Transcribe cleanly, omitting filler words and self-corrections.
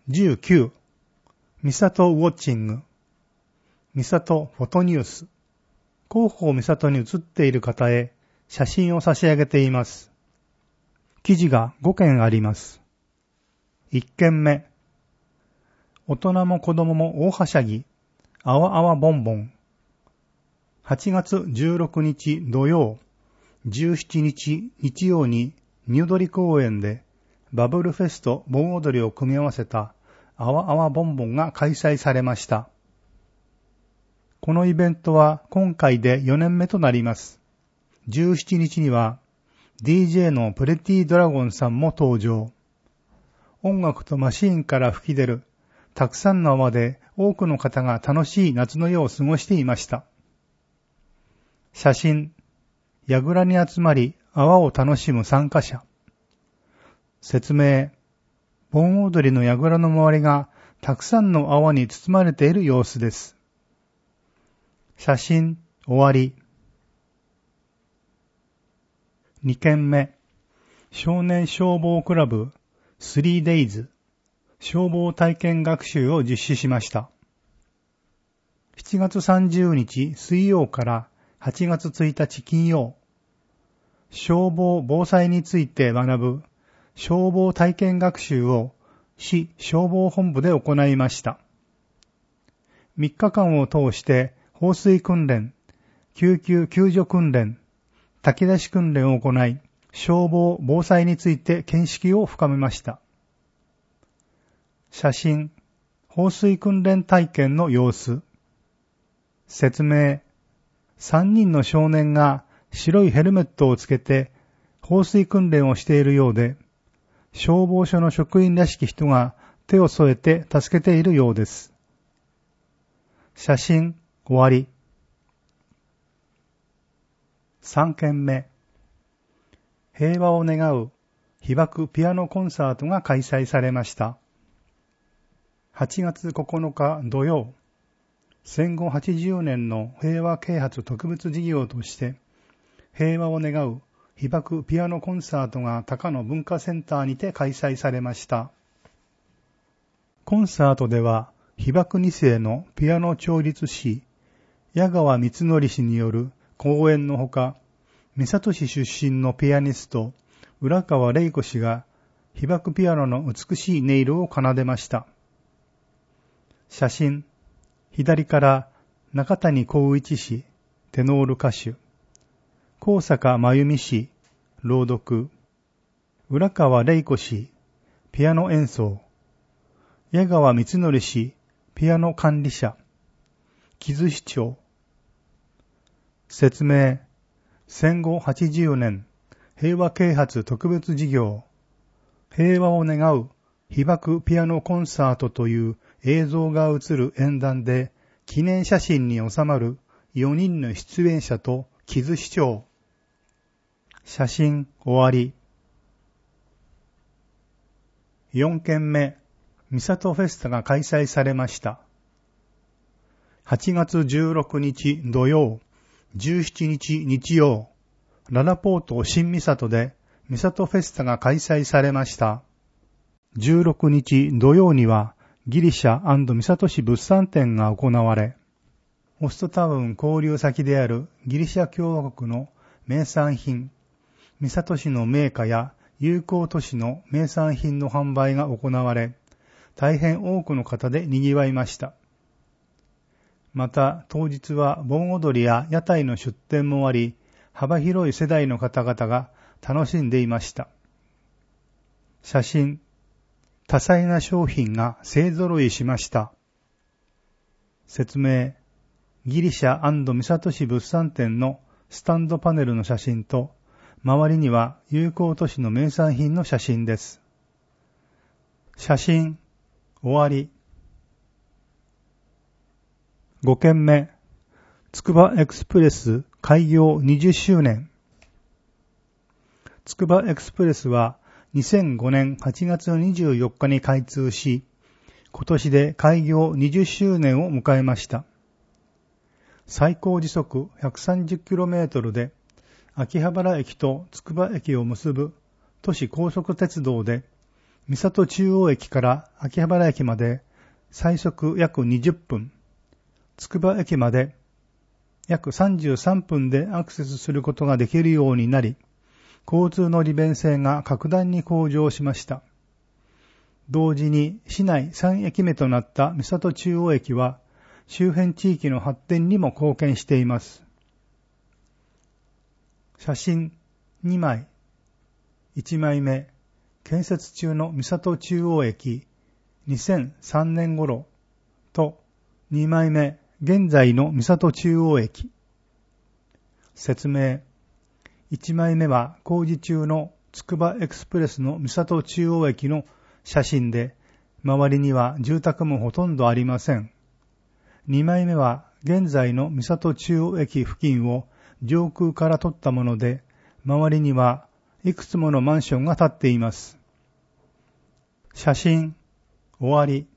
19、三里ウォッチング、三里フォトニュース、広報三里に写っている方へ写真を差し上げています。記事が5件あります。1件目、大人も子供も大はしゃぎ、あわあわボンボン。8月16日土曜、17日日曜にニュードリ公園でバブルフェスと盆踊りを組み合わせたあわあわボンボンが開催されました。このイベントは今回で4年目となります。17日には DJ のプレティドラゴンさんも登場。音楽とマシーンから吹き出るたくさんの泡で多くの方が楽しい夏の夜を過ごしていました。写真、櫓に集まり泡を楽しむ参加者。説明、盆踊りの櫓の周りがたくさんの泡に包まれている様子です。写真、終わり。2件目、少年消防クラブ 3days 消防体験学習を実施しました。7月30日水曜から8月1日金曜、消防防災について学ぶ消防体験学習を市消防本部で行いました。3日間を通して放水訓練、救急救助訓練、炊き出し訓練を行い、消防防災について見識を深めました。写真、放水訓練体験の様子。説明、3人の少年が白いヘルメットをつけて放水訓練をしているようで、消防署の職員らしき人が手を添えて助けているようです。写真、終わり。3件目、平和を願う被爆ピアノコンサートが開催されました。8月9日土曜、戦後80年の平和啓発特別事業として平和を願う被爆ピアノコンサートが高野文化センターにて開催されました。コンサートでは被爆2世のピアノ調律師矢川光則氏による講演のほか、三郷市出身のピアニスト浦川玲子氏が被爆ピアノの美しい音色を奏でました。写真、左から中谷光一氏、テノール歌手、高坂真由美氏、朗読、浦川玲子氏、ピアノ演奏、矢川光則氏、ピアノ管理者、木津市長。説明、戦後80年平和啓発特別事業、平和を願う被爆ピアノコンサートという映像が映る演壇で記念写真に収まる4人の出演者と木津市長。写真終わり。4件目、三郷フェスタが開催されました。8月16日土曜、17日日曜、ララポート新三郷で三郷フェスタが開催されました。16日土曜にはギリシャ&三郷市物産展が行われ、ホストタウン交流先であるギリシャ共和国の名産品、三郷市の銘菓や友好都市の名産品の販売が行われ、大変多くの方で賑わいました。また当日は盆踊りや屋台の出店もあり、幅広い世代の方々が楽しんでいました。写真、多彩な商品が勢ぞろいしました。説明、ギリシャ&三郷市物産展のスタンドパネルの写真と、周りには友好都市の名産品の写真です。写真、終わり。5件目、つくばエクスプレス開業20周年。つくばエクスプレスは2005年8月24日に開通し、今年で開業20周年を迎えました。最高時速 130km で、秋葉原駅とつくば駅を結ぶ都市高速鉄道で、 三郷中央駅から秋葉原駅まで最速約20分、つくば駅まで約33分でアクセスすることができるようになり、交通の利便性が格段に向上しました。同時に市内3駅目となった三郷中央駅は周辺地域の発展にも貢献しています。写真2枚。1枚目、建設中の三郷中央駅2003年頃と2枚目、現在の三郷中央駅。説明。1枚目は工事中のつくばエクスプレスの三郷中央駅の写真で、周りには住宅もほとんどありません。2枚目は現在の三郷中央駅付近を上空から撮ったもので、周りにはいくつものマンションが建っています。写真終わり。